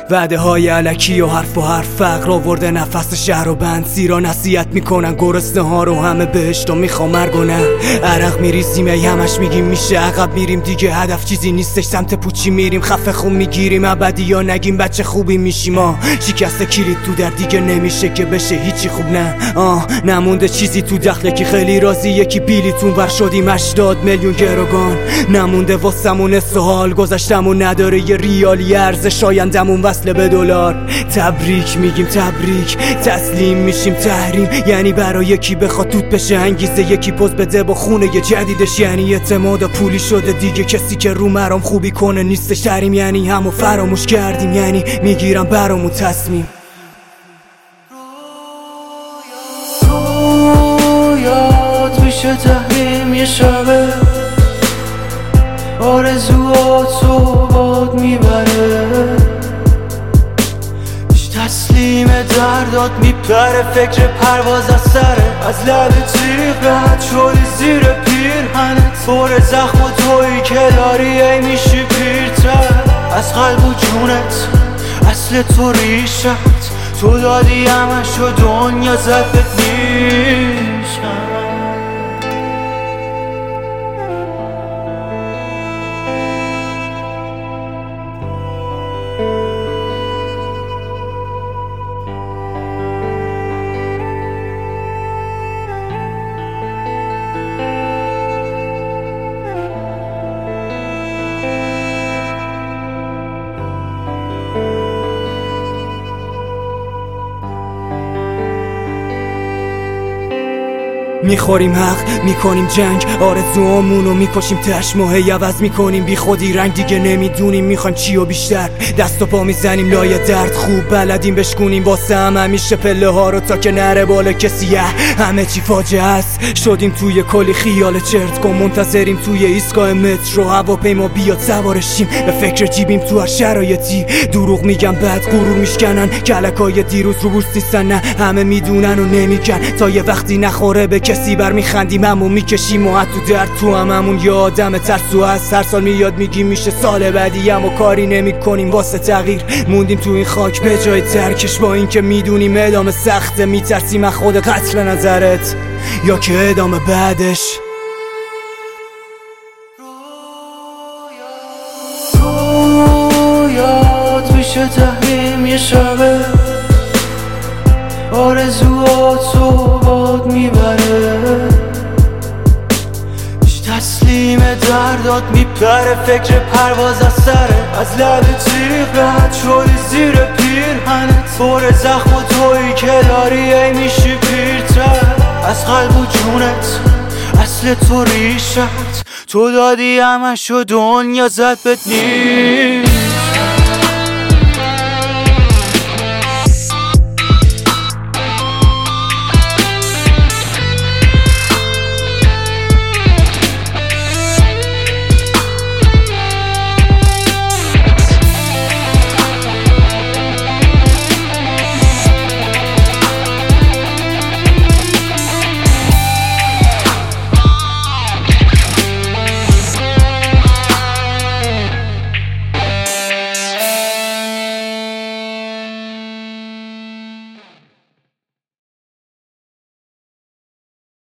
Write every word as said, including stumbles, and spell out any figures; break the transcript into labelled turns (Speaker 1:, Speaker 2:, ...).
Speaker 1: وعده های الکی و حرف و حرف فقر آورده نفس شهر و بند سیرا نصیحت میکنن گرسنه ها رو همه بهشت و میخوام مرگ و نه عرق میریزیم ای همش میگیم میشه عقب میریم دیگه هدف چیزی نیستش سمت پوچی میریم خفه خون میگیریم ابدی یا نگیم بچه خوبی میشیم آه شکست کلید تو در دیگه نمیشه که بشه هیچی خوب نه آه نمونده چیزی تو دخل یکی خیلی راضی یکی بیلیتون ور شدیم هشتاد میلیون گروگان نمونده واسمون سوال گذشتمون نداره یه ریالی ارزش آیندمون وصله به دلار تبریک میگیم تبریک تسلیم میشیم تحریم یعنی برای یکی بخواد توت بشه انگیزه یکی پوز بده با خونه یه جدیدش یعنی اعتماد پولی شده دیگه کسی که رو مرام خوبی کنه نیستش تریم یعنی همو فراموش کردیم یعنی میگیرم برامون تصمیم
Speaker 2: رویات میشه تحریم یه شبه آرزوات صحبات میبره تسلیم دردات میپره فکر پرواز از سره از لب تیغ رد شدی زیر پیرهنت پر زخم و تویی که داری ای میشی پیرتر از قلب و جونت اصل تو ریشت تو دادی همش و دنیا زد بهت نیشم
Speaker 1: میخوریم حق میکنیم جنگ آرزوامونو میکشیم تش ماهی عوض میکنیم بی خودی رنگ دیگه نمیدونیم میخوایم چی و بیشتر دست و پا میزنیم لای درد خوب بلدیم بشکونیم واسه هم همیشه پله ها رو تا که نره بالا کسیه همه چی فاجعه است شدیم توی کلی خیال چرت کن منتظریم توی ایستگاه مترو هواپیما بیاد سوارشیم به فکر جیبیم تو هر شرایطی دروغ میگم بعد غرور میشکنن کلکای دیروز رو بورس نیستن نه همه میدونن و نمیگن تا یه وقتی نخوره به کسی بر میخندیم همون میکشیم و تو درد تو هم همون یه آدم ترسو هست هر سال میاد میگیم میشه سال بعدی اما کاری نمی کنیم واسه تغییر موندیم تو این خاک به جای ترکش با این که میدونیم ادامه سخته میترسیم از خود قتل نظرت یا که ادامه بعدش
Speaker 2: رویات میشه تحریم یه شبه آرزوات صحبات میبره تسلیم دردات میپره فکر پرواز از سره از لب تیغ رد شدی زیر پیرهنت پر زخم و تویی که داری ای میشی پیرتر از قلب و جونت اصل تو ریشت تو دادی همش و دنیا زد بهت نیست